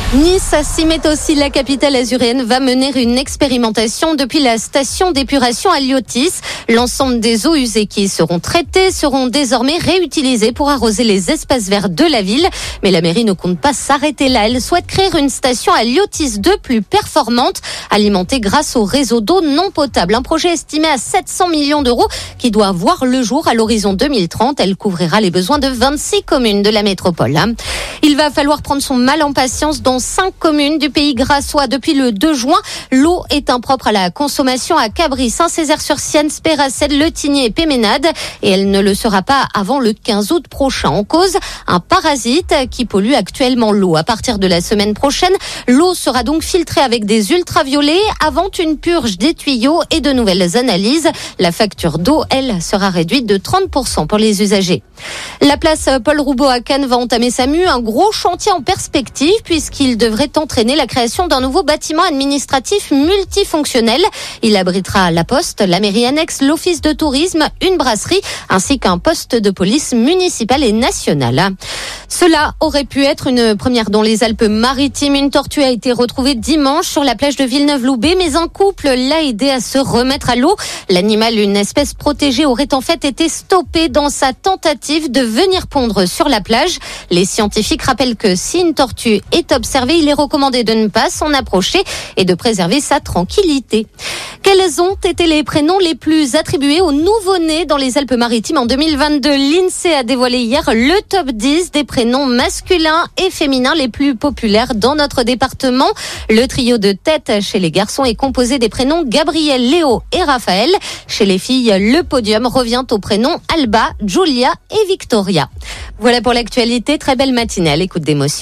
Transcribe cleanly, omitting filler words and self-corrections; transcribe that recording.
Nice s'y met aussi. La capitale azuréenne va mener une expérimentation depuis la station d'épuration à Liotis. L'ensemble des eaux usées qui seront traitées seront désormais réutilisées pour arroser les espaces verts de la ville. Mais la mairie ne compte pas s'arrêter là. Elle souhaite créer une station à Liotis 2 plus performante, alimentée grâce au réseau d'eau non potable. Un projet estimé à 700 millions d'euros qui doit voir le jour à l'horizon 2030. Elle couvrira les besoins de 26 communes de la métropole. Il va falloir prendre son mal en patience dans 5 communes du pays grassois. Depuis le 2 juin, l'eau est impropre à la consommation à Cabris, Saint-Césaire-sur-Sienne, Spéracède, Le Tigné et Péménade. Et elle ne le sera pas avant le 15 août prochain. En cause, un parasite qui pollue actuellement l'eau. À partir de la semaine prochaine, l'eau sera donc filtrée avec des ultraviolets avant une purge des tuyaux et de nouvelles analyses. La facture d'eau, elle, sera réduite de 30% pour les usagers. La place Paul Roubaud à Cannes va entamer sa mue. Un gros chantier en perspective puisqu'il devrait entraîner la création d'un nouveau bâtiment administratif multifonctionnel. Il abritera la poste, la mairie annexe, l'office de tourisme, une brasserie ainsi qu'un poste de police municipal et national. Cela aurait pu être une première dans les Alpes-Maritimes. Une tortue a été retrouvée dimanche sur la plage de Villeneuve-Loubet, mais un couple l'a aidé à se remettre à l'eau. L'animal, une espèce protégée, aurait en fait été stoppé dans sa tentative de venir pondre sur la plage. Les scientifiques rappellent que si une tortue est observée, il est recommandé de ne pas s'en approcher et de préserver sa tranquillité. Quels ont été les prénoms les plus attribués aux nouveau-nés dans les Alpes-Maritimes en 2022 ? L'INSEE a dévoilé hier le top 10 des prénoms masculins et féminins les plus populaires dans notre département. Le trio de tête chez les garçons est composé des prénoms Gabriel, Léo et Raphaël. Chez les filles, le podium revient aux prénoms Alba, Julia et Victoria. Voilà pour l'actualité. Très belle matinée à l'écoute d'Émotion.